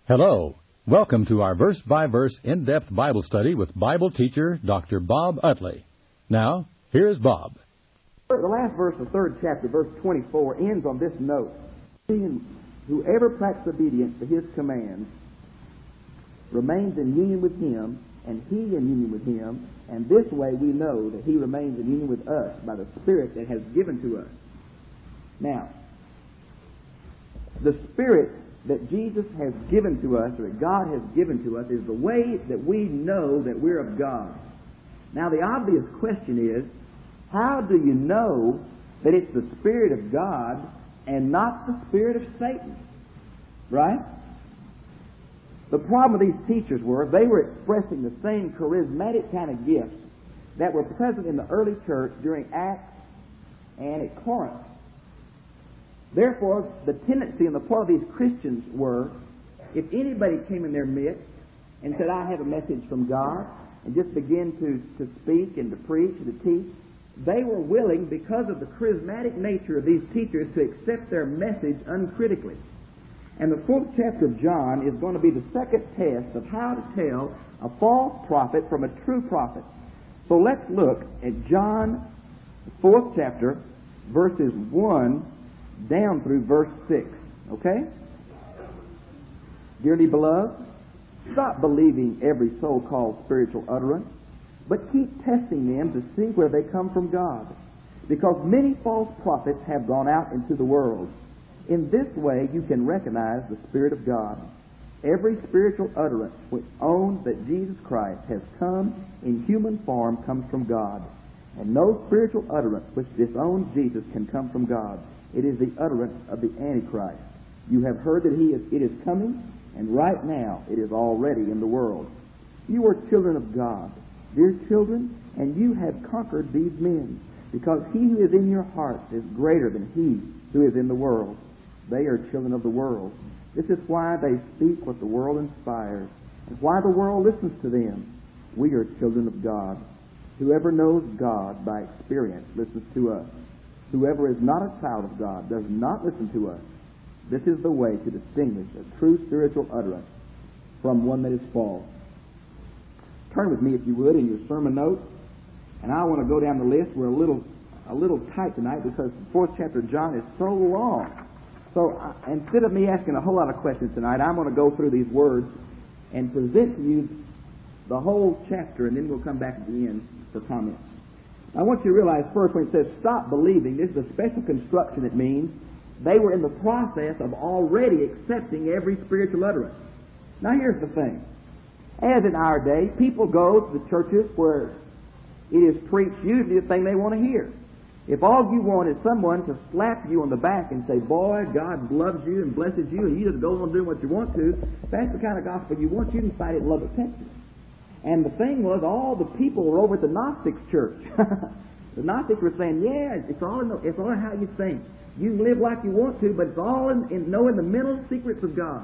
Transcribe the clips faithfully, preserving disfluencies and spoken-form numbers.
Hello. Welcome to our verse-by-verse in-depth Bible study with Bible teacher Doctor Bob Utley. Now, here's Bob. The last verse of the third chapter, verse twenty-four, ends on this note. Whoever practices obedience to his commands remains in union with him, and he in union with him, and this way we know that he remains in union with us by the Spirit that has given to us. Now, the Spirit that Jesus has given to us, or that God has given to us, is the way that we know that we're of God. Now, the obvious question is, how do you know that it's the Spirit of God and not the spirit of Satan? Right? The problem with these teachers were, they were expressing the same charismatic kind of gifts that were present in the early church during Acts and at Corinth. Therefore, the tendency on the part of these Christians were, if anybody came in their midst and said, I have a message from God, and just begin to, to speak and to preach and to teach, they were willing, because of the charismatic nature of these teachers, to accept their message uncritically. And the fourth chapter of John is going to be the second test of how to tell a false prophet from a true prophet. So let's look at John, the fourth chapter, verses one down through verse six. Okay? Dearly beloved, stop believing every so-called spiritual utterance, but keep testing them to see where they come from God, because many false prophets have gone out into the world. In this way you can recognize the Spirit of God. Every spiritual utterance which owns that Jesus Christ has come in human form comes from God, and no spiritual utterance which disowns Jesus can come from God. It is the utterance of the Antichrist. You have heard that he is, it is coming, and right now it is already in the world. You are children of God, dear children, and you have conquered these men, because he who is in your hearts is greater than he who is in the world. They are children of the world. This is why they speak what the world inspires, and why the world listens to them. We are children of God. Whoever knows God by experience listens to us. Whoever is not a child of God does not listen to us. This is the way to distinguish a true spiritual utterance from one that is false. Turn with me, if you would, in your sermon notes. And I want to go down the list. We're a little a little tight tonight because the fourth chapter of John is so long. So uh, instead of me asking a whole lot of questions tonight, I'm going to go through these words and present to you the whole chapter, and then we'll come back at the end for comments. I want you to realize first, when it says stop believing, this is a special construction. It means they were in the process of already accepting every spiritual utterance. Now here's the thing. As in our day, people go to the churches where it is preached usually the thing they want to hear. If all you want is someone to slap you on the back and say, boy, God loves you and blesses you, and you just go on doing what you want to, that's the kind of gospel you want, you can find it in Lubbock, Texas. And the thing was, all the people were over at the Gnostics church. The Gnostics were saying, yeah, it's all in the, it's all in how you think. You can live like you want to, but it's all in, in knowing the mental secrets of God.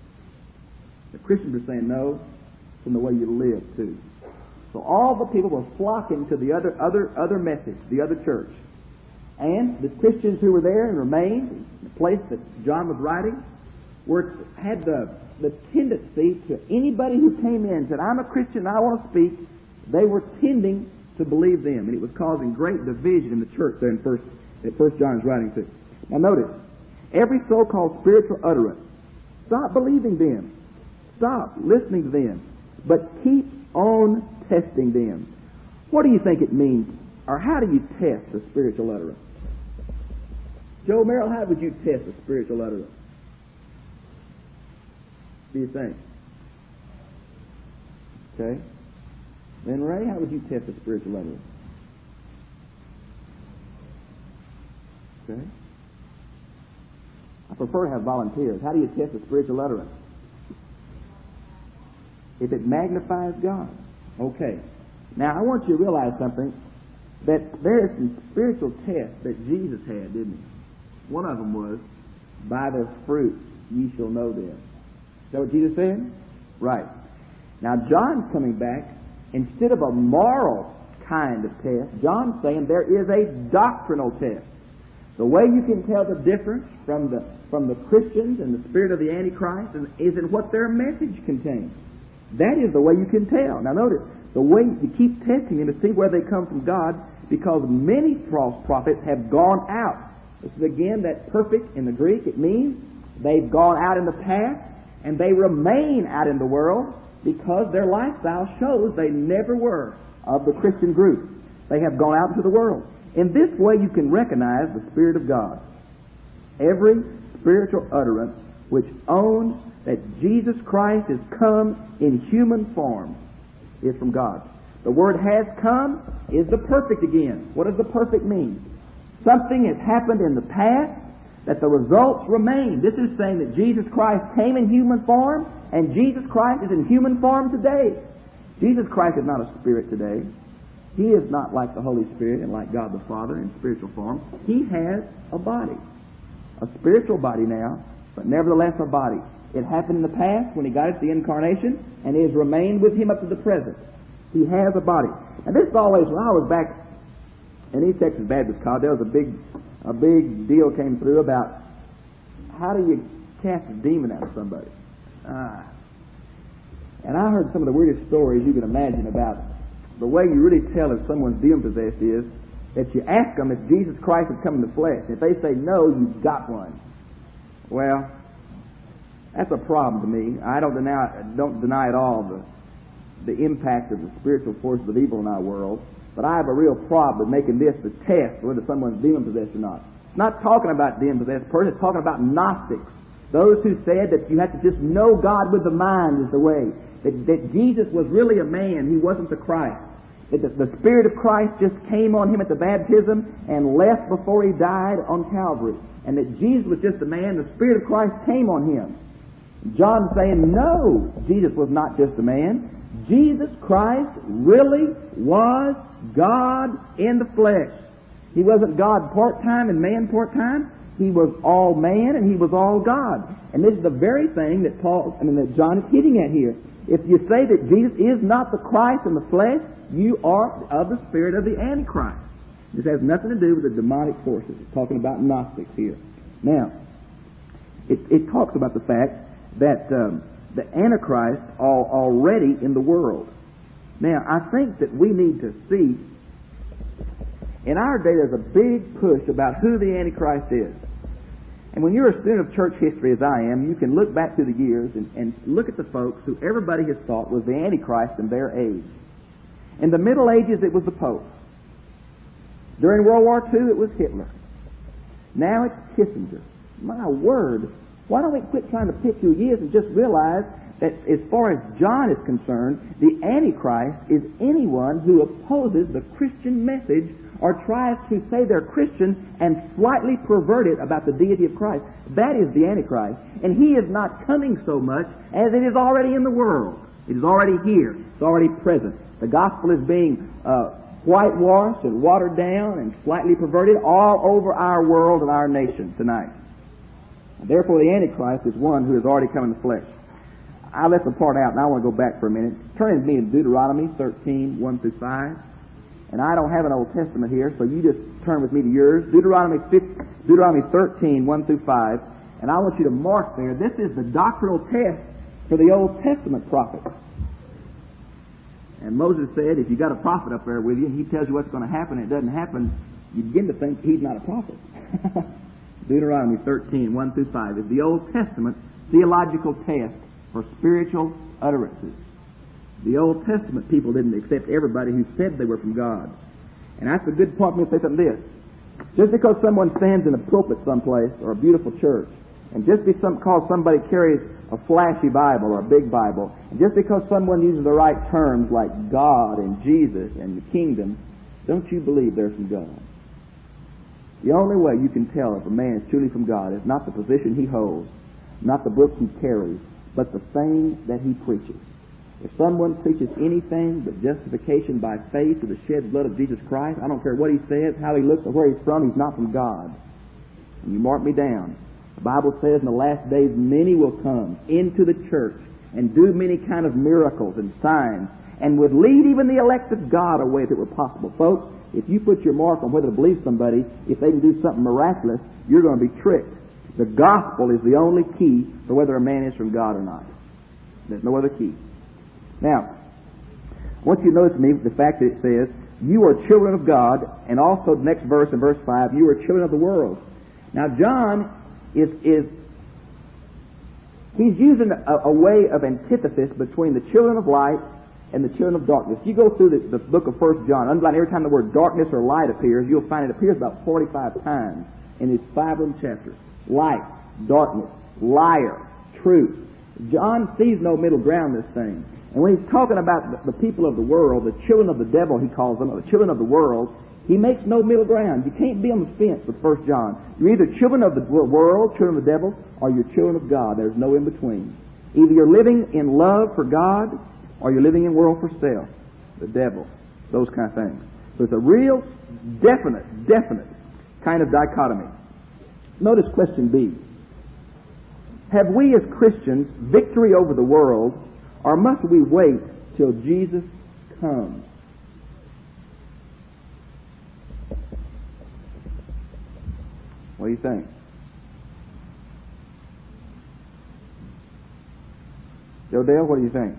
The Christians were saying, no, it's in the way you live too. So all the people were flocking to the other other other message, the other church. And the Christians who were there and remained, the place that John was writing, were had the the tendency to anybody who came in and said, I'm a Christian, I want to speak, they were tending to believe them. And it was causing great division in the church there in first, that First John is writing to. Now notice, every so-called spiritual utterance, stop believing them. Stop listening to them. But keep on testing them. What do you think it means? Or how do you test a spiritual utterance? Joe Merrill, how would you test a spiritual utterance? Do you think? Okay. Then Ray, how would you test a spiritual utterance? Okay. I prefer to have volunteers. How do you test a spiritual utterance? If it magnifies God. Okay. Now I want you to realize something, that there are some spiritual tests that Jesus had, didn't he? One of them was, by their fruit ye shall know them. Is that what Jesus said? Right. Now John's coming back. Instead of a moral kind of test, John's saying there is a doctrinal test. The way you can tell the difference from the from the Christians and the spirit of the Antichrist is in what their message contains. That is the way you can tell. Now notice, the way you keep testing them to see where they come from God, because many false prophets have gone out. This is again that perfect in the Greek. It means they've gone out in the past and they remain out in the world because their lifestyle shows they never were of the Christian group. They have gone out into the world. In this way you can recognize the Spirit of God. Every spiritual utterance which owns that Jesus Christ has come in human form is from God. The word has come is the perfect again. What does the perfect mean? Something has happened in the past that the results remain. This is saying that Jesus Christ came in human form and Jesus Christ is in human form today. Jesus Christ is not a spirit today. He is not like the Holy Spirit and like God the Father in spiritual form. He has a body. A spiritual body now, but nevertheless a body. It happened in the past when He got us the incarnation, and it has remained with Him up to the present. He has a body. And this is always, when I was back in East Texas Baptist College, there was a big a big deal came through about how do you cast a demon out of somebody. Ah. And I heard some of the weirdest stories you can imagine about the way you really tell if someone's demon-possessed is that you ask them if Jesus Christ has come in the flesh. If they say no, you've got one. Well, that's a problem to me. I don't deny, don't deny at all the, the impact of the spiritual forces of evil in our world, but I have a real problem with making this the test whether someone's demon-possessed or not. It's not talking about demon-possessed person, it's talking about Gnostics. Those who said that you have to just know God with the mind is the way. That, that Jesus was really a man, He wasn't the Christ. That the, the Spirit of Christ just came on Him at the baptism and left before He died on Calvary. And that Jesus was just a man, the Spirit of Christ came on Him. John's saying, no, Jesus was not just a man. Jesus Christ really was God in the flesh. He wasn't God part-time and man part-time. He was all man and He was all God. And this is the very thing that Paul, I mean, that John is hitting at here. If you say that Jesus is not the Christ in the flesh, you are of the spirit of the Antichrist. This has nothing to do with the demonic forces. It's talking about Gnostics here. Now, it, it talks about the fact that um, the Antichrist are already in the world. Now, I think that we need to see, in our day there's a big push about who the Antichrist is. And when you're a student of church history, as I am, you can look back through the years and, and look at the folks who everybody has thought was the Antichrist in their age. In the Middle Ages, it was the Pope. During World War Two, it was Hitler. Now it's Kissinger. My word, why don't we quit trying to pick who he is and just realize that as far as John is concerned, the Antichrist is anyone who opposes the Christian message or tries to say they're Christian and slightly pervert it about the deity of Christ. That is the Antichrist. And he is not coming so much as it is already in the world. It is already here. It's already present. The gospel is being uh, whitewashed and watered down and slightly perverted all over our world and our nation tonight. And therefore the Antichrist is one who has already come in the flesh. I left the part out and I want to go back for a minute. Turn with me to Deuteronomy thirteen, one through five. And I don't have an Old Testament here, so you just turn with me to yours. Deuteronomy Deuteronomy thirteen, one through five. And I want you to mark there, this is the doctrinal test for the Old Testament prophets. And Moses said, if you got a prophet up there with you and he tells you what's going to happen and it doesn't happen, you begin to think he's not a prophet. Deuteronomy thirteen, one through five is the Old Testament theological test for spiritual utterances. The Old Testament people didn't accept everybody who said they were from God. And that's a good point for me to say something this. Just because someone stands in a pulpit someplace or a beautiful church, and just because somebody carries a flashy Bible or a big Bible, and just because someone uses the right terms like God and Jesus and the kingdom, don't you believe they're from God. The only way you can tell if a man is truly from God is not the position he holds, not the books he carries, but the things that he preaches. If someone preaches anything but justification by faith through the shed blood of Jesus Christ, I don't care what he says, how he looks, or where he's from, he's not from God. And you mark me down. The Bible says in the last days many will come into the church and do many kind of miracles and signs and would lead even the elect of God away if it were possible. Folks, if you put your mark on whether to believe somebody, if they can do something miraculous, you're going to be tricked. The gospel is the only key for whether a man is from God or not. There's no other key. Now, I want you to notice me the fact that it says, you are children of God, and also the next verse in verse five, you are children of the world. Now, John is, is he's using a, a way of antithesis between the children of light and the children of darkness. You go through the, the book of First John, underline every time the word darkness or light appears, you'll find it appears about forty-five times in these five little chapters. Light, darkness, liar, truth. John sees no middle ground in this thing. And when he's talking about the, the people of the world, the children of the devil, he calls them, or the children of the world, he makes no middle ground. You can't be on the fence with First John. You're either children of the world, children of the devil, or you're children of God. There's no in between. Either you're living in love for God, or you're living in world for self, the devil, those kind of things. So it's a real, definite, definite kind of dichotomy. Notice question B. Have we as Christians victory over the world, or must we wait till Jesus comes? What do you think? Joe Dale, what do you think?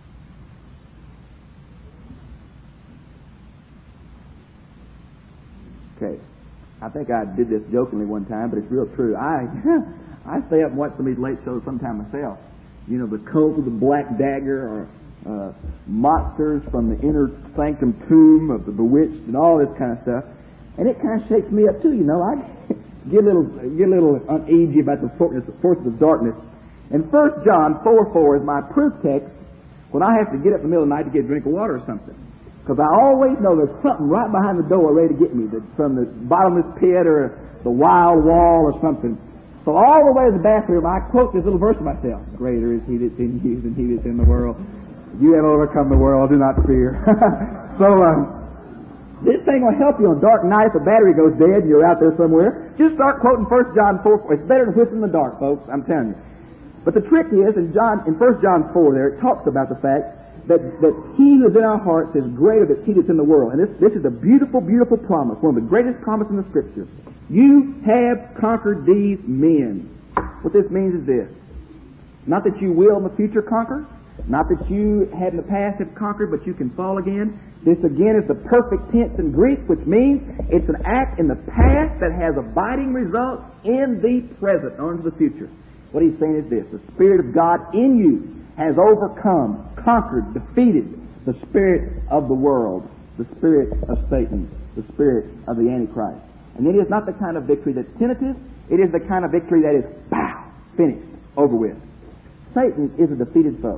Okay. I think I did this jokingly one time, but it's real true. I I stay up and watch some of these late shows sometime myself. You know, the Cult of the Black Dagger, or uh, Monsters from the Inner Sanctum Tomb of the Bewitched, and all this kind of stuff. And it kind of shakes me up too, you know. I get a little get a little uneasy about the forces of darkness. And First John four four is my proof text when I have to get up in the middle of the night to get a drink of water or something. Because I always know there's something right behind the door ready to get me, that from the bottomless pit or the wild wall or something. So all the way to the bathroom, I quote this little verse to myself. Greater is he that's in you than he that's in the world. You have overcome the world, do not fear. so um, this thing will help you on dark night if the battery goes dead and you're out there somewhere. Just start quoting First John four. It's better than whistling in the dark, folks, I'm telling you. But the trick is, in John, in First John four there, it talks about the fact that, that he who is in our hearts is greater than he that's in the world. And this, this is a beautiful, beautiful promise, one of the greatest promises in the Scripture. You have conquered these men. What this means is this. Not that you will in the future conquer, not that you have in the past have conquered, but you can fall again. This again is the perfect tense in Greek, which means it's an act in the past that has abiding results in the present, or into the future. What he's saying is this: the Spirit of God in you has overcome, conquered, defeated the spirit of the world, the spirit of Satan, the spirit of the Antichrist. And it is not the kind of victory that's tentative. It is the kind of victory that is, pow, finished, over with. Satan is a defeated foe.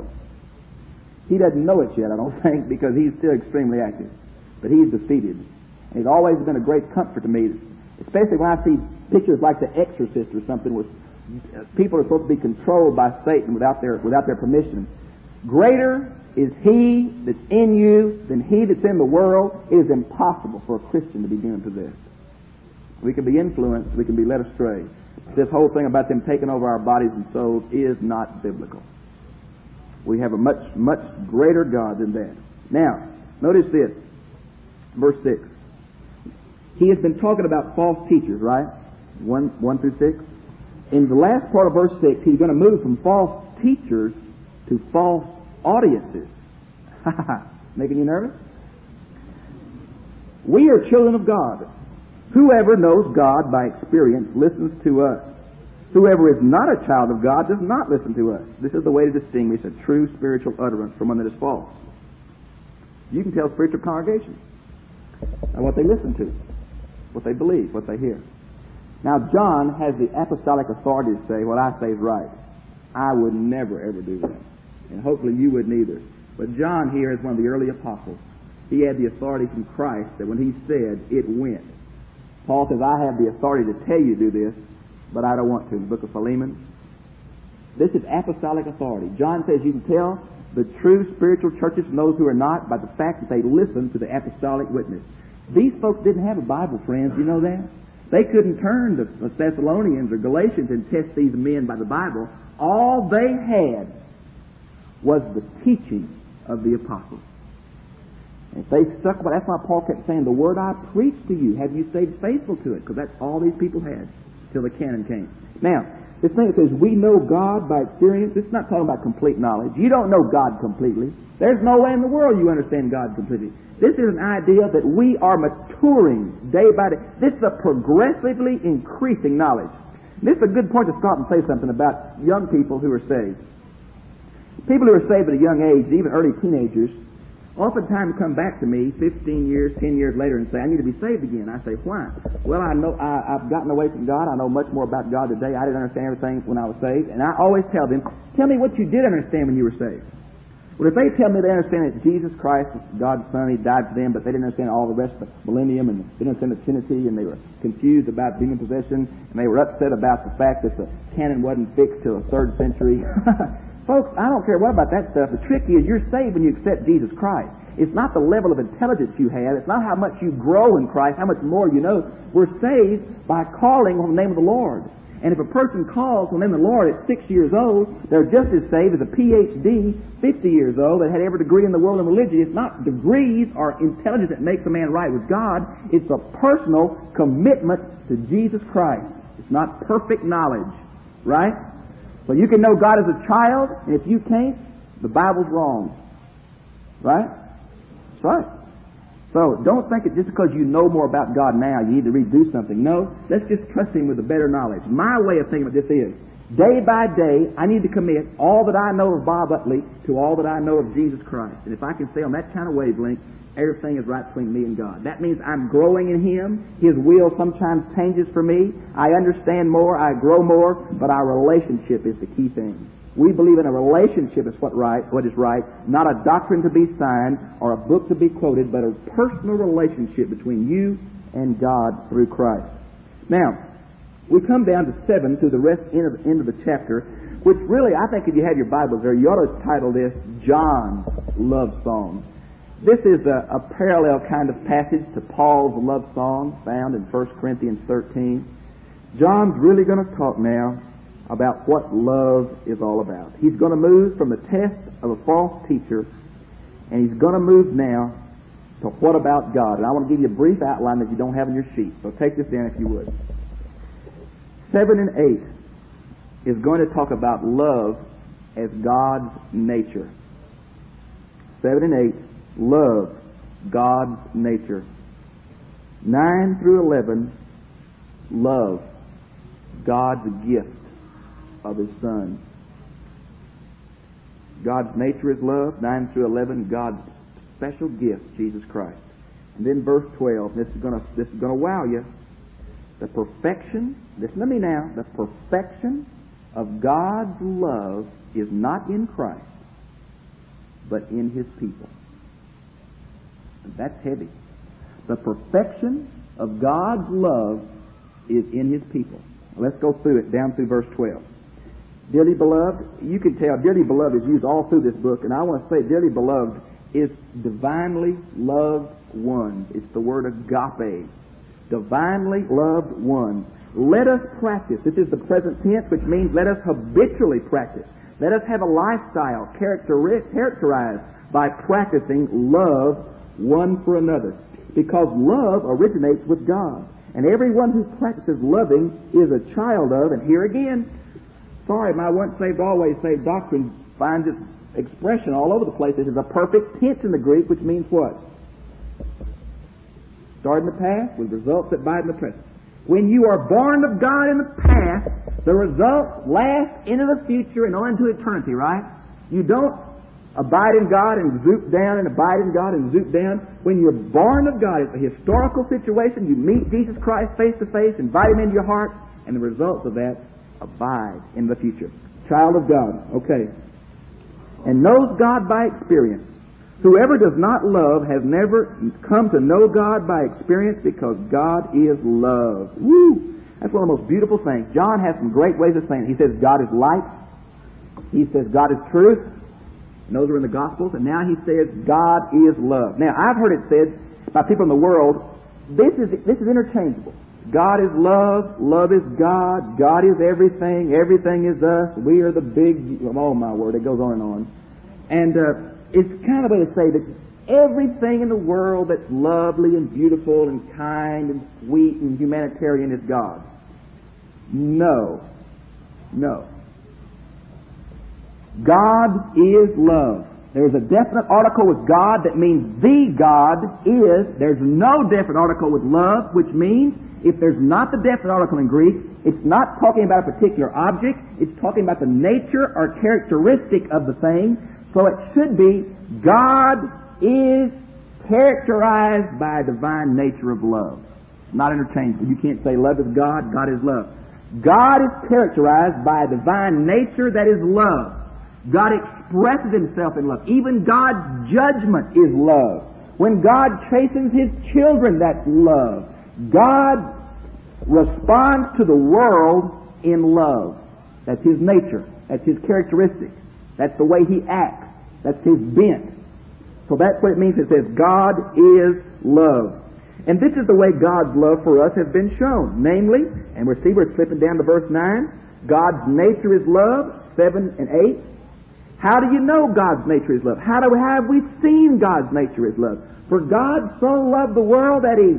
He doesn't know it yet, I don't think, because he's still extremely active. But he's defeated. And it's always been a great comfort to me, especially when I see pictures like The Exorcist or something, where people are supposed to be controlled by Satan without their without their permission. Greater is he that's in you than he that's in the world. It is impossible for a Christian to be demon-possessed. We can be influenced, we can be led astray. This whole thing about them taking over our bodies and souls is not biblical. We have a much, much greater God than that. Now, notice this, verse six. He has been talking about false teachers, right? One, one through six. In the last part of verse six, he's going to move from false teachers to false audiences. Making you nervous? We are children of God. Whoever knows God by experience listens to us. Whoever is not a child of God does not listen to us. This is the way to distinguish a true spiritual utterance from one that is false. You can tell spiritual congregations and what they listen to, what they believe, what they hear. Now, John has the apostolic authority to say what I say is right. I would never, ever do that. And hopefully you wouldn't either. But John here is one of the early apostles. He had the authority from Christ that when he said, it went. Paul says, I have the authority to tell you to do this, but I don't want to. In the book of Philemon. This is apostolic authority. John says you can tell the true spiritual churches from those who are not by the fact that they listen to the apostolic witness. These folks didn't have a Bible, friends. You know that? They couldn't turn to the Thessalonians or Galatians and test these men by the Bible. All they had was the teaching of the apostles. If they stuck, well, that's why Paul kept saying, the word I preached to you, have you stayed faithful to it? Because that's all these people had till the canon came. Now, this thing that says we know God by experience, this is not talking about complete knowledge. You don't know God completely. There's no way in the world you understand God completely. This is an idea that we are maturing day by day. This is a progressively increasing knowledge. And this is a good point to stop and say something about young people who are saved. People who are saved at a young age, even early teenagers, oftentimes come back to me fifteen years, ten years later and say, I need to be saved again. I say, why? Well, I know I, I've gotten away from God. I know much more about God today. I didn't understand everything when I was saved. And I always tell them, tell me what you did understand when you were saved. Well, if they tell me they understand that Jesus Christ is God's Son, He died for them, but they didn't understand all the rest of the millennium, and they didn't understand the Trinity, and they were confused about demon possession, and they were upset about the fact that the canon wasn't fixed till the third century. Folks, I don't care what about that stuff. The trick is you're saved when you accept Jesus Christ. It's not the level of intelligence you have. It's not how much you grow in Christ, how much more you know. We're saved by calling on the name of the Lord. And if a person calls on the name of the Lord at six years old, they're just as saved as a P H D, fifty years old, that had every degree in the world in religion. It's not degrees or intelligence that makes a man right with God. It's a personal commitment to Jesus Christ. It's not perfect knowledge, right? So you can know God as a child, and if you can't, the Bible's wrong. Right? That's right. So don't think that just because you know more about God now, you need to redo something. No, let's just trust Him with a better knowledge. My way of thinking about this is, day by day, I need to commit all that I know of Bob Utley to all that I know of Jesus Christ. And if I can stay on that kind of wavelength, everything is right between me and God. That means I'm growing in Him. His will sometimes changes for me. I understand more, I grow more, but our relationship is the key thing. We believe in a relationship is what right, what is right, not a doctrine to be signed or a book to be quoted, but a personal relationship between you and God through Christ. Now, we come down to seven through the rest end of, end of the chapter, which really, I think if you have your Bibles there, you ought to title this John's Love Song. This is a, a parallel kind of passage to Paul's love song found in First Corinthians thirteen. John's really going to talk now about what love is all about. He's going to move from the test of a false teacher, and he's going to move now to what about God. And I want to give you a brief outline that you don't have in your sheet. So take this down if you would. Seven and eight is going to talk about love as God's nature. Seven and eight, love, God's nature. Nine through eleven, love, God's gift of His Son. God's nature is love. Nine through eleven, God's special gift, Jesus Christ. And then verse twelve. This is going to this is going to wow you. The perfection. Listen to me now. The perfection of God's love is not in Christ, but in His people. And that's heavy. The perfection of God's love is in His people. Let's go through it down through verse twelve. Dearly beloved, you can tell dearly beloved is used all through this book, and I want to say dearly beloved is divinely loved ones. It's the word agape. Divinely loved ones. Let us practice. This is the present tense, which means let us habitually practice. Let us have a lifestyle characteri- characterized by practicing love one for another. Because love originates with God. And everyone who practices loving is a child of, and here again, sorry, my once saved, always saved doctrine finds its expression all over the place. This is a perfect tense in the Greek, which means what? Start in the past with results that abide in the present. When you are born of God in the past, the results last into the future and on into eternity, right? You don't abide in God and zoop down and abide in God and zoop down. When you're born of God, it's a historical situation. You meet Jesus Christ face to face, invite Him into your heart, and the results of that abide in the future. Child of God. Okay. And knows God by experience. Whoever does not love has never come to know God by experience, because God is love. Woo! That's one of the most beautiful things. John has some great ways of saying it. He says God is light. He says God is truth. And those are in the Gospels. And now he says God is love. Now, I've heard it said by people in the world, this is this is interchangeable. God is love. Love is God. God is everything. Everything is us. We are the big... Oh, my word. It goes on and on. And uh, it's kind of a way to say that everything in the world that's lovely and beautiful and kind and sweet and humanitarian is God? No. No. God is love. There's a definite article with God that means the God is. There's no definite article with love, which means if there's not the definite article in Greek, it's not talking about a particular object. It's talking about the nature or characteristic of the thing. So it should be God is characterized by a divine nature of love. Not interchangeable. You can't say love is God, God is love. God is characterized by a divine nature that is love. God expresses Himself in love. Even God's judgment is love. When God chastens His children, that's love. God responds to the world in love. That's His nature. That's His characteristic. That's the way He acts. That's His bent. So that's what it means. It says God is love. And this is the way God's love for us has been shown. Namely, and we see we're slipping down to verse nine, God's nature is love, seven and eight. How do you know God's nature is love? How do we, have we seen God's nature is love? For God so loved the world that He...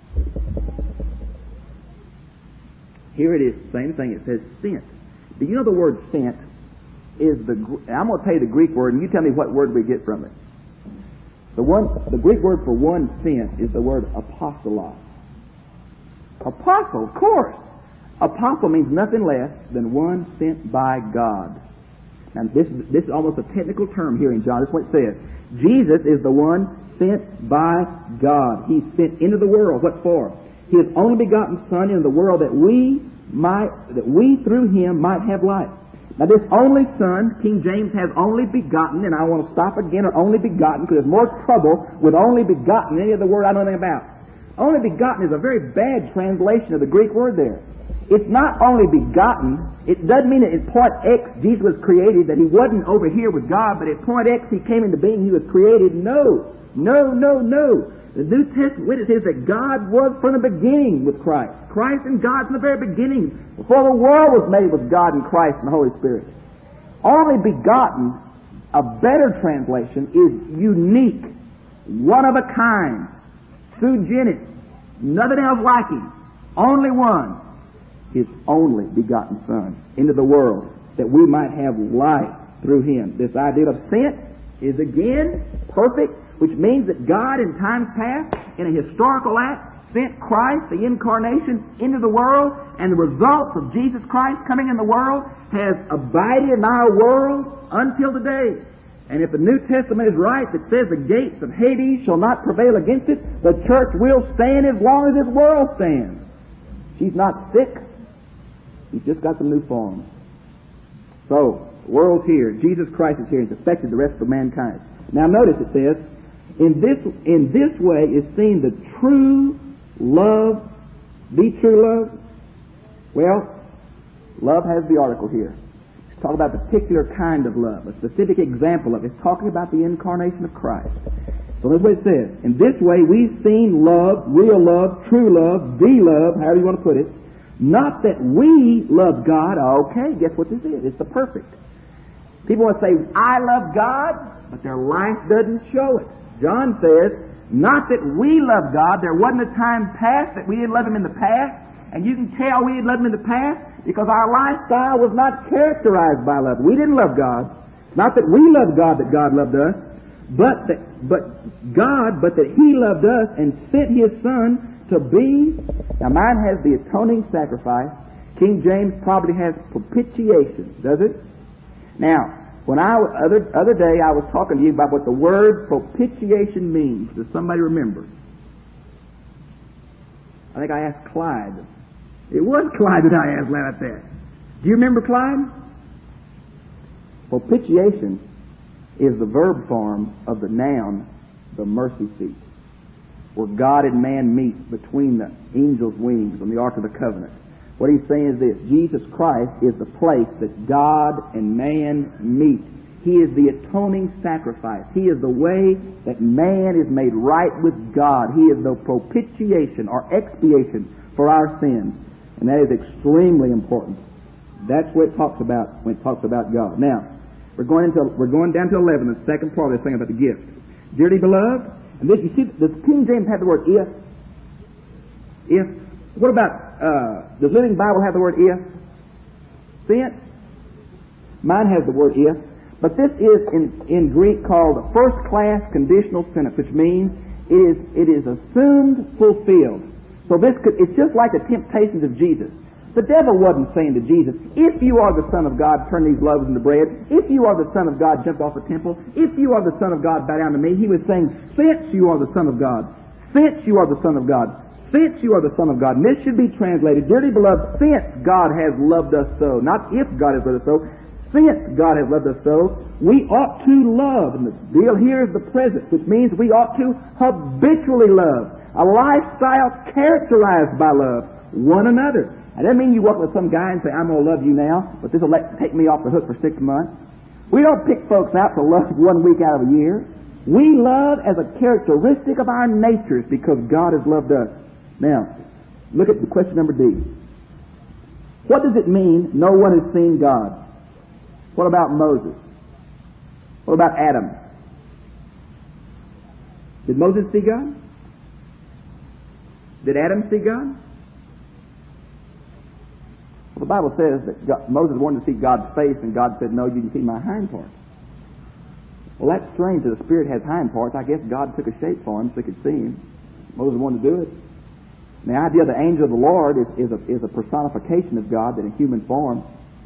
Here it is, same thing. It says sent. Do you know the word sent is the... I'm going to tell you the Greek word, and you tell me what word we get from it. The one, the Greek word for one sent is the word apostolos. Apostle, of course. Apostle means nothing less than one sent by God. Now, this, this is almost a technical term here in John. That's what it says. Jesus is the one sent by God. He's sent into the world. What for? His only begotten Son into the world that we might, that we through Him might have life. Now, this only Son, King James has only begotten, and I want to stop again on only begotten because there's more trouble with only begotten than any other word I know anything about. Only begotten is a very bad translation of the Greek word there. It's not only begotten. It doesn't mean that at point X Jesus was created, that He wasn't over here with God, but at point X He came into being, He was created. No. No, no, no. The New Testament witnesses that God was from the beginning with Christ. Christ and God from the very beginning. Before the world was made with God and Christ and the Holy Spirit. Only begotten, a better translation, is unique. One of a kind. Sui generis. Nothing else like Him. Only one. His only begotten Son into the world that we might have life through Him. This idea of sent is again perfect, which means that God in times past, in a historical act, sent Christ, the incarnation, into the world, and the results of Jesus Christ coming in the world has abided in our world until today. And if the New Testament is right that says the gates of Hades shall not prevail against it, the church will stand as long as this world stands. She's not sick. He's just got some new forms. So, the world's here. Jesus Christ is here. He's affected the rest of mankind. Now notice it says, in this in this way is seen the true love, the true love. Well, love has the article here. It's talking about a particular kind of love, a specific example of it. It's talking about the incarnation of Christ. So that's what it says. In this way we've seen love, real love, true love, the love, however you want to put it. Not that we love God. Okay, guess what this is? It's the perfect. People want to say, I love God, but their life doesn't show it. John says, not that we love God. There wasn't a time past that we didn't love Him in the past. And you can tell we didn't love Him in the past because our lifestyle was not characterized by love. We didn't love God. Not that we loved God that God loved us, but that, but God, but that He loved us and sent His Son to be. Now mine has the atoning sacrifice. King James probably has propitiation, does it? Now, when I other other day I was talking to you about what the word propitiation means. Does somebody remember? I think I asked Clyde. It was Clyde that I asked about that. Do you remember Clyde? Propitiation is the verb form of the noun, the mercy seat, where God and man meet between the angel's wings on the Ark of the Covenant. What he's saying is this: Jesus Christ is the place that God and man meet. He is the atoning sacrifice. He is the way that man is made right with God. He is the propitiation or expiation for our sins. And that is extremely important. That's what it talks about when it talks about God. Now, we're going into we're going down to eleven, the second part of this thing about the gift. Dearly beloved. And this, you see, the King James had the word if. If. What about, uh, does Living Bible have the word if? Since? Mine has the word if. But this is in, in Greek called a first-class conditional sentence, which means it is, it is assumed fulfilled. So this could, it's just like the temptations of Jesus. The devil wasn't saying to Jesus, if you are the Son of God, turn these loaves into bread. If you are the Son of God, jump off the temple. If you are the Son of God, bow down to me. He was saying, since you are the Son of God, since you are the Son of God, since you are the Son of God. And this should be translated, dearly beloved, since God has loved us so. Not if God has loved us so. Since God has loved us so, we ought to love. And the deal here is the present, which means we ought to habitually love. A lifestyle characterized by love. One another. And that doesn't mean you walk with some guy and say, I'm going to love you now, but this will let, take me off the hook for six months. We don't pick folks out to love one week out of a year. We love as a characteristic of our natures because God has loved us. Now, look at the question number D. What does it mean no one has seen God? What about Moses? What about Adam? Did Moses see God? Did Adam see God? Well, the Bible says that God, Moses wanted to see God's face, and God said, no, you can see my hind parts. Well, that's strange that the Spirit has hind parts. I guess God took a shape for him so he could see him. Moses wanted to do it. And the idea of the angel of the Lord is, is, a, is a personification of God in a human form.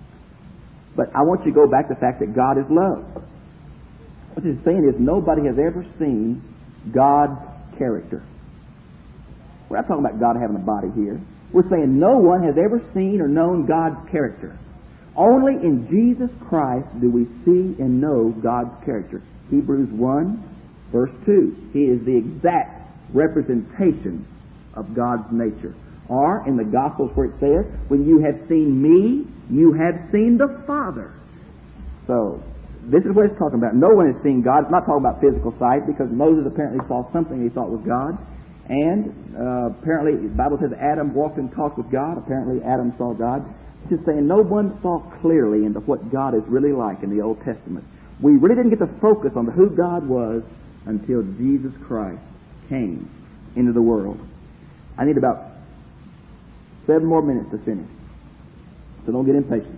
But I want you to go back to the fact that God is love. What he's saying is nobody has ever seen God's character. We're not talking about God having a body here. We're saying no one has ever seen or known God's character. Only in Jesus Christ do we see and know God's character. Hebrews one, verse two. He is the exact representation of God's nature. Or in the Gospels where it says, when you have seen me, you have seen the Father. So, this is what it's talking about. No one has seen God. It's not talking about physical sight because Moses apparently saw something he thought was God. And uh, apparently, the Bible says Adam walked and talked with God. Apparently, Adam saw God. It's just saying no one saw clearly into what God is really like in the Old Testament. We really didn't get to focus on who God was until Jesus Christ came into the world. I need about seven more minutes to finish. So don't get impatient.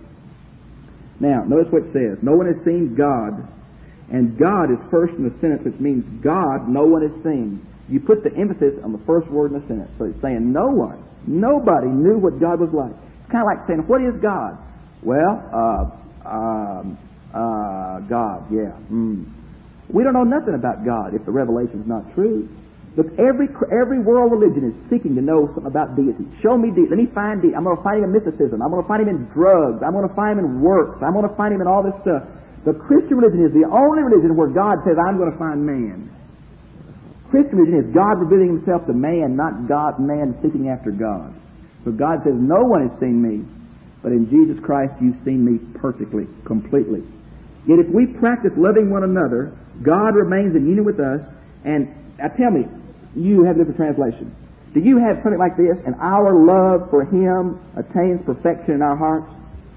Now, notice what it says. No one has seen God, and God is first in the sentence, which means God, no one has seen. You put the emphasis on the first word in the sentence. So it's saying no one, nobody knew what God was like. It's kind of like saying, what is God? Well, uh, um, uh, God, yeah. Mm. We don't know nothing about God if the revelation is not true. Look, every every world religion is seeking to know something about deity. Show me deity. Let me find deity. I'm going to find him in mysticism. I'm going to find him in drugs. I'm going to find him in works. I'm going to find him in all this stuff. The Christian religion is the only religion where God says, I'm going to find man. Christian religion is God revealing himself to man, not God, man seeking after God. So God says, no one has seen me, but in Jesus Christ you've seen me perfectly, completely. Yet if we practice loving one another, God remains in union with us. And now tell me, you have a different translation. Do you have something like this? And our love for Him attains perfection in our hearts?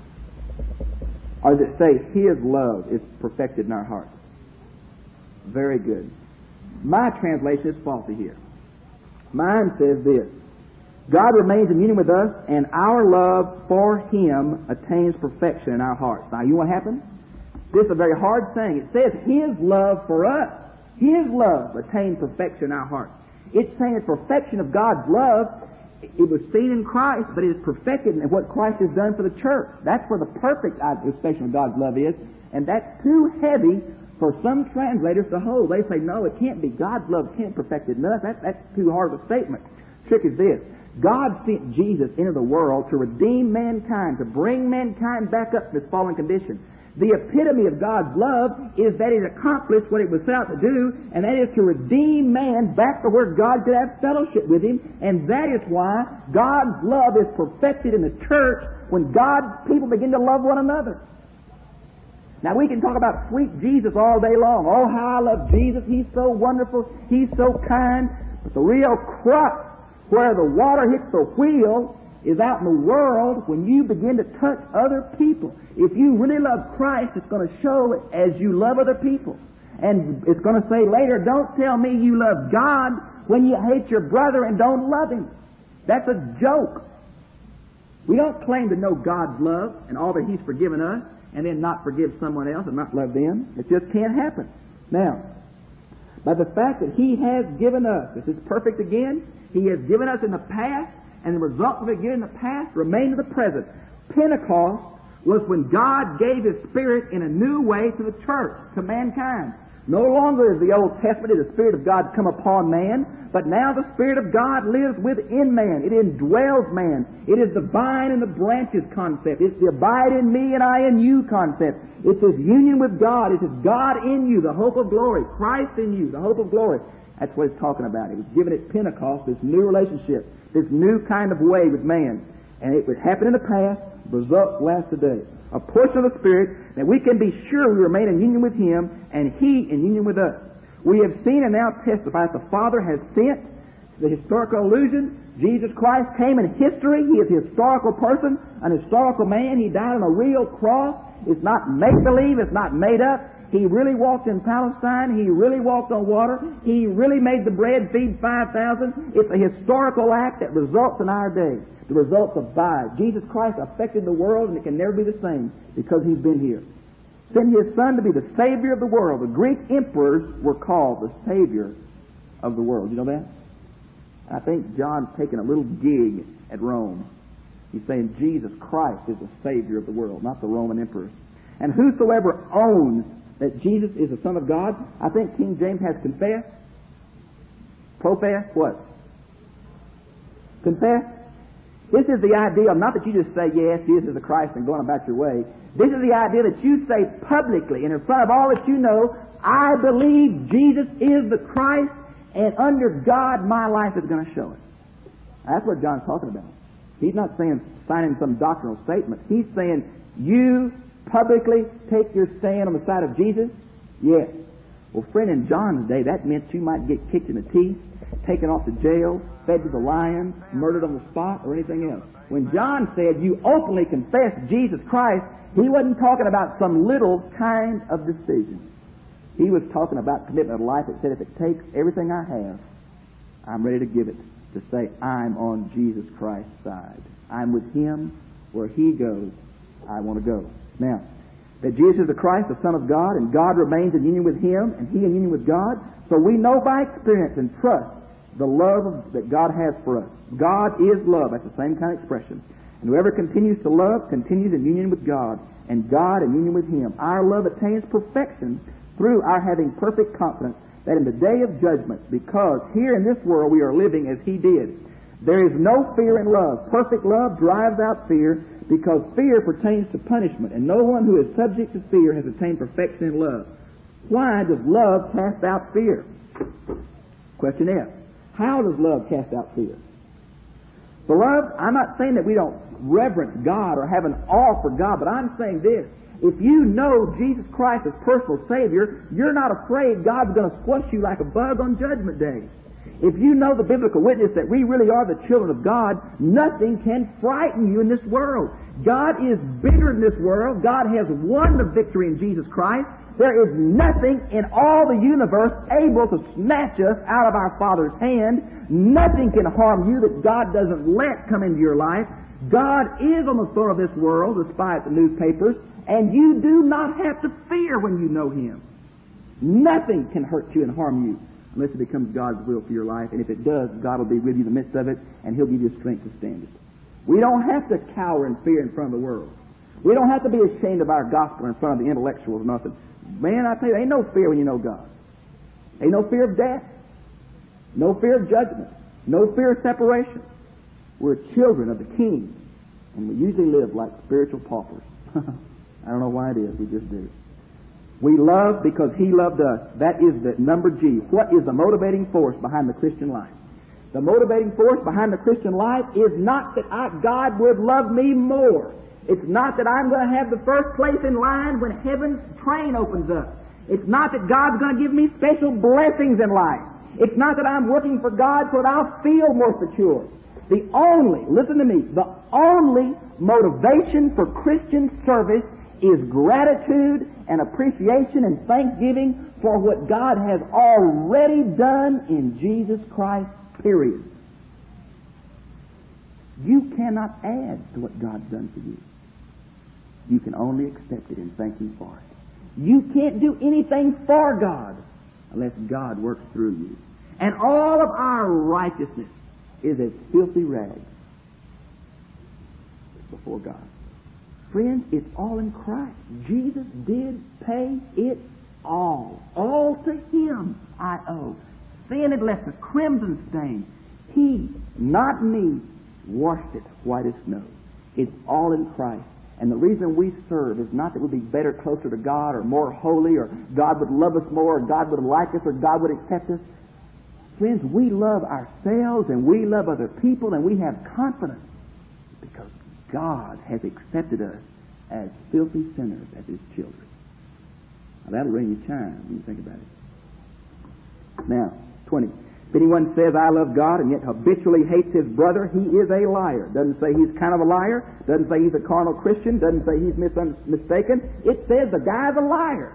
Or does it say His love is perfected in our hearts? Very good. My translation is faulty here. Mine says this. God remains in union with us, and our love for Him attains perfection in our hearts. Now, you know what happened? This is a very hard saying. It says His love for us, His love attains perfection in our hearts. It's saying the perfection of God's love, it was seen in Christ, but it is perfected in what Christ has done for the church. That's where the perfect expression of God's love is, and that's too heavy for some translators to hold. They say, no, it can't be. God's love can't perfect it in us. That, that's too hard of a statement. The trick is this. God sent Jesus into the world to redeem mankind, to bring mankind back up to this fallen condition. The epitome of God's love is that it accomplished what it was set out to do, and that is to redeem man back to where God could have fellowship with Him. And that is why God's love is perfected in the church when God's people begin to love one another. Now we can talk about sweet Jesus all day long. Oh, how I love Jesus. He's so wonderful. He's so kind. But the real crux where the water hits the wheel is out in the world when you begin to touch other people. If you really love Christ, it's going to show as you love other people. And it's going to say later, don't tell me you love God when you hate your brother and don't love him. That's a joke. We don't claim to know God's love and all that He's forgiven us and then not forgive someone else and not love them. It just can't happen. Now, by the fact that He has given us, this is perfect again, He has given us in the past, and the results of it given in the past remain in the present. Pentecost was when God gave His Spirit in a new way to the church, to mankind. No longer is the Old Testament, the Spirit of God come upon man, but now the Spirit of God lives within man. It indwells man. It is the vine and the branches concept. It's the abide in me and I in you concept. It's His union with God. It's His God in you, the hope of glory. Christ in you, the hope of glory. That's what it's talking about. It was given at Pentecost, this new relationship, this new kind of way with man. And it would happen in the past, results last today. A portion of the Spirit that we can be sure we remain in union with Him and He in union with us. We have seen and now testify that the Father has sent the historical illusion. Jesus Christ came in history. He is a historical person, an historical man. He died on a real cross. It's not make-believe. It's not made up. He really walked in Palestine. He really walked on water. He really made the bread feed five thousand. It's a historical act that results in our day. The results abide. Jesus Christ affected the world, and it can never be the same because He's been here. Sent His Son to be the Savior of the world. The Greek emperors were called the Savior of the world. You know that? I think John's taking a little dig at Rome. He's saying Jesus Christ is the Savior of the world, not the Roman emperors. And whosoever owns that Jesus is the Son of God, I think King James has confess. Profess, what? Confess. This is the idea, not that you just say, yes, Jesus is the Christ and going about your way. This is the idea that you say publicly and in front of all that you know, I believe Jesus is the Christ, and under God my life is going to show it. That's what John's talking about. He's not saying signing some doctrinal statement. He's saying you publicly take your stand on the side of Jesus? Yes. Well, friend, in John's day, that meant you might get kicked in the teeth, taken off to jail, fed to the lions, murdered on the spot, or anything else. When John said you openly confess Jesus Christ, he wasn't talking about some little kind of decision. He was talking about commitment of life that said, if it takes everything I have, I'm ready to give it to say I'm on Jesus Christ's side. I'm with Him. Where He goes, I want to go. Now, that Jesus is the Christ, the Son of God, and God remains in union with Him, and He in union with God. So we know by experience and trust the love of, that God has for us. God is love. That's the same kind of expression. And whoever continues to love continues in union with God, and God in union with Him. Our love attains perfection through our having perfect confidence that in the day of judgment, because here in this world we are living as He did, there is no fear in love. Perfect love drives out fear, because fear pertains to punishment, and no one who is subject to fear has attained perfection in love. Why does love cast out fear? Question F. How does love cast out fear? Beloved, I'm not saying that we don't reverence God or have an awe for God, but I'm saying this. If you know Jesus Christ as personal Savior, you're not afraid God's going to squash you like a bug on Judgment Day. If you know the biblical witness that we really are the children of God, nothing can frighten you in this world. God is bigger than this world. God has won the victory in Jesus Christ. There is nothing in all the universe able to snatch us out of our Father's hand. Nothing can harm you that God doesn't let come into your life. God is on the throne of this world, despite the newspapers, and you do not have to fear when you know Him. Nothing can hurt you and harm you unless it becomes God's will for your life. And if it does, God will be with you in the midst of it, and He'll give you strength to stand it. We don't have to cower in fear in front of the world. We don't have to be ashamed of our gospel in front of the intellectuals or nothing. Man, I tell you, ain't no fear when you know God. Ain't no fear of death. No fear of judgment. No fear of separation. We're children of the King, and we usually live like spiritual paupers. I don't know why it is. We just do. We love because He loved us. That is the number G. What is the motivating force behind the Christian life? The motivating force behind the Christian life is not that I, God would love me more. It's not that I'm going to have the first place in line when heaven's train opens up. It's not that God's going to give me special blessings in life. It's not that I'm working for God so that I'll feel more secure. The only, listen to me, the only motivation for Christian service is gratitude and appreciation and thanksgiving for what God has already done in Jesus Christ, period. You cannot add to what God's done for you. You can only accept it and thank Him for it. You can't do anything for God unless God works through you. And all of our righteousness is as filthy rags before God. Friends, it's all in Christ. Jesus did pay it all. All to Him I owe. Sin had left a crimson stain. He, not me, washed it white as snow. It's all in Christ. And the reason we serve is not that we'll be better, closer to God, or more holy, or God would love us more, or God would like us, or God would accept us. Friends, we love ourselves and we love other people, and we have confidence because God has accepted us as filthy sinners, as His children. Now that'll ring your chime when you think about it. Now, twenty. If anyone says, I love God, and yet habitually hates his brother, he is a liar. Doesn't say he's kind of a liar. Doesn't say he's a carnal Christian. Doesn't say he's mistaken. It says the guy's a liar.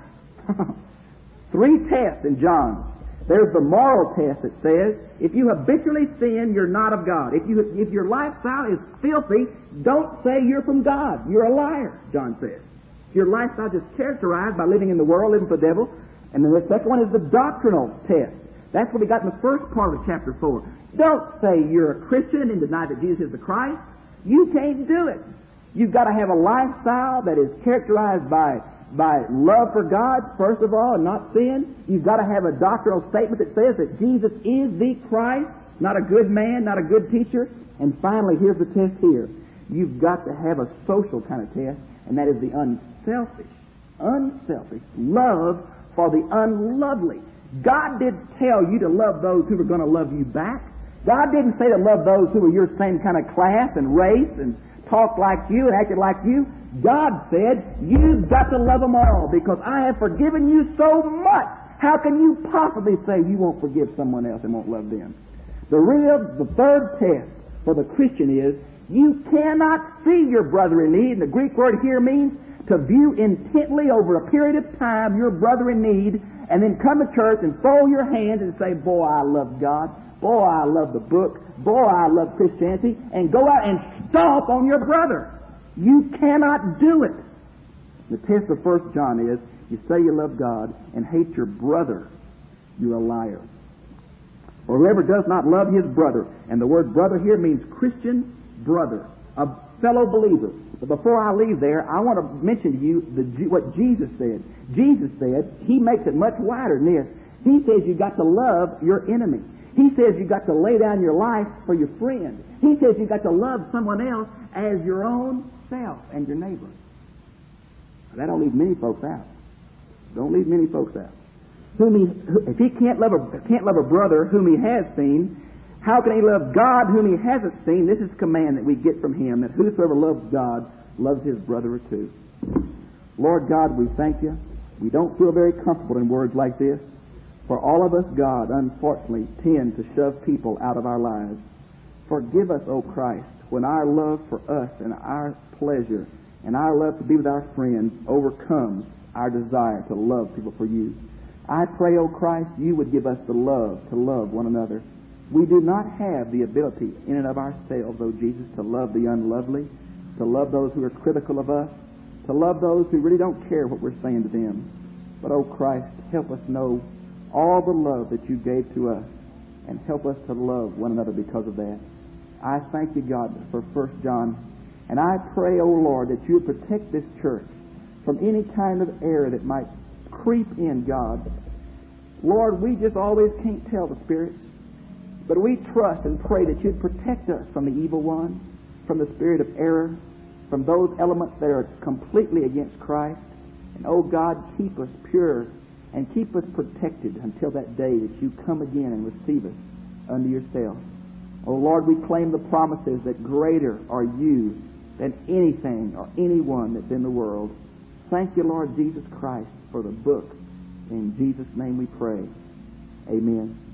Three tests in John. There's the moral test that says, if you habitually sin, you're not of God. If you if your lifestyle is filthy, don't say you're from God. You're a liar, John says. If your lifestyle is characterized by living in the world, living for the devil. And then the second one is the doctrinal test. That's what we got in the first part of chapter four. Don't say you're a Christian and deny that Jesus is the Christ. You can't do it. You've got to have a lifestyle that is characterized by by love for God, first of all, and not sin. You've got to have a doctrinal statement that says that Jesus is the Christ, not a good man, not a good teacher. And finally, here's the test here. You've got to have a social kind of test, and that is the unselfish, unselfish love for the unlovely. God didn't tell you to love those who were going to love you back. God didn't say to love those who were your same kind of class and race and talked like you and acted like you. God said, you've got to love them all because I have forgiven you so much. How can you possibly say you won't forgive someone else and won't love them? The real, the third test for the Christian is you cannot see your brother in need. And the Greek word here means to view intently over a period of time your brother in need, and then come to church and fold your hands and say, boy, I love God. Boy, I love the book. Boy, I love Christianity. And go out and stomp on your brother. You cannot do it. The test of First John is, you say you love God and hate your brother, you're a liar. Or whoever does not love his brother, and the word brother here means Christian brother, a fellow believer. But before I leave there, I want to mention to you the, what Jesus said. Jesus said, He makes it much wider than this. He says you've got to love your enemy. He says you've got to lay down your life for your friend. He says you've got to love someone else as your own self and your neighbor. Now, that don't leave many folks out. Don't leave many folks out. Whom he, if he can't love a can't love a brother whom he has seen, how can he love God whom he hasn't seen? This is a command that we get from Him, that whosoever loves God loves his brother too. Lord God, we thank You. We don't feel very comfortable in words like this. For all of us, God, unfortunately, tend to shove people out of our lives. Forgive us, O Christ, when our love for us and our pleasure and our love to be with our friends overcomes our desire to love people for You. I pray, O Christ, You would give us the love to love one another. We do not have the ability in and of ourselves, O Jesus, to love the unlovely, to love those who are critical of us, to love those who really don't care what we're saying to them. But, O Christ, help us know all the love that You gave to us, and help us to love one another because of that. I thank You, God, for First John, and I pray, O Lord, that You would protect this church from any kind of error that might creep in, God. Lord, we just always can't tell the spirits, but we trust and pray that You'd protect us from the evil one, from the spirit of error, from those elements that are completely against Christ. And, oh God, keep us pure and keep us protected until that day that You come again and receive us unto Yourself. Oh Lord, we claim the promises that greater are You than anything or anyone that's in the world. Thank You, Lord Jesus Christ, for the book. In Jesus' name we pray. Amen.